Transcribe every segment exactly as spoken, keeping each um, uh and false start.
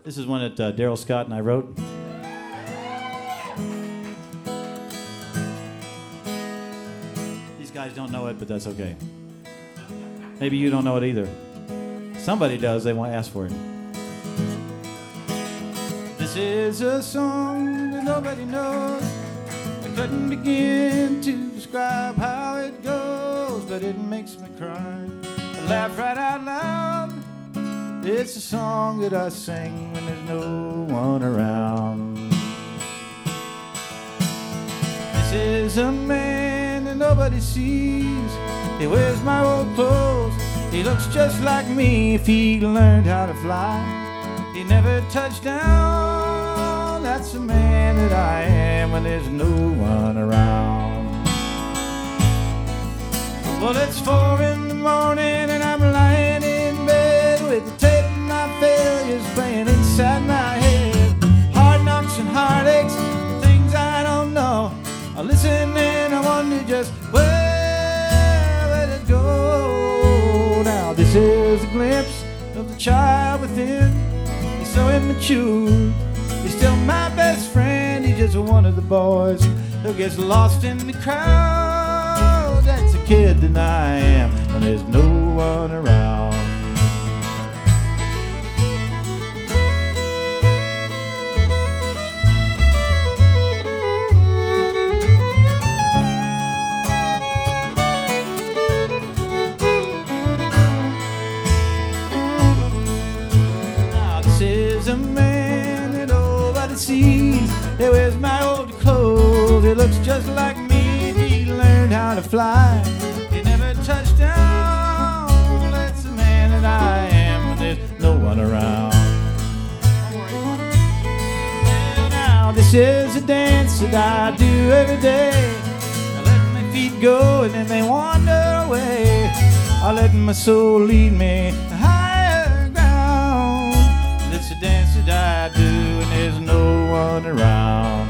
This is one that uh, Daryl Scott and I wrote. These guys don't know it, but that's okay. Maybe you don't know it either. Somebody does, they won't ask for it. This is a song that nobody knows. I couldn't begin to describe how it goes, but it makes me cry. I laugh right out loud. It's a song that I sing when there's no one around. This is a man that nobody sees. He wears my old clothes. He looks just like me if he learned how to fly. He never touched down. That's the man that I am when there's no one around. Well, it's four in the morning and I'm lying in bed with the tape of my failures playing inside my head. Hard knocks and heartaches, things I don't know. I listen and I wonder just where will it go. Now this is a glimpse of the child within. He's so immature. He's still my best friend. He's just one of the boys who gets lost in the crowd. That's a kid that I am when there's no one around. Now this is a man that nobody sees. He wears my old clothes. He looks just like me. He learned how to fly. He never touched down. That's the man that I am when there's no one around. Well, now this is a dance that I do every day. I let my feet go and then they wander away. I let my soul lead me to higher ground. It's a dance that I do and there's no one around.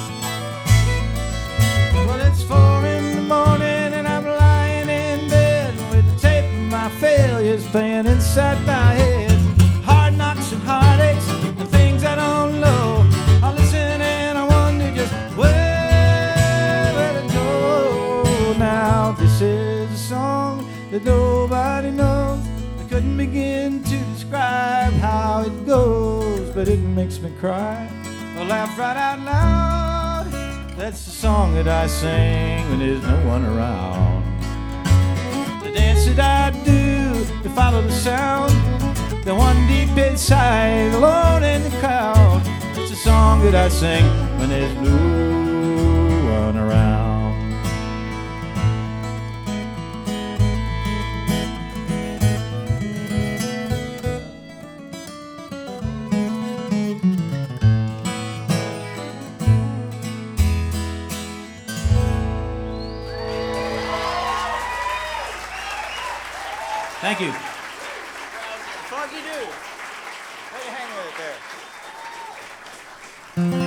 Well, it's four in the morning and I'm lying in bed with the tape of my failures playing inside my head. Hard knocks and heartaches and things I don't know. I listen and I wonder just where will it go. Now this is a song that nobody knows. I couldn't begin to describe how it goes, but it makes me cry. I laugh right out loud. That's the song that I sing when there's no one around. The dance that I do to follow the sound, the one deep inside, alone in the crowd. It's a song that I sing when there's no one around. Thank you. Foggy Doo. How you hanging with it there?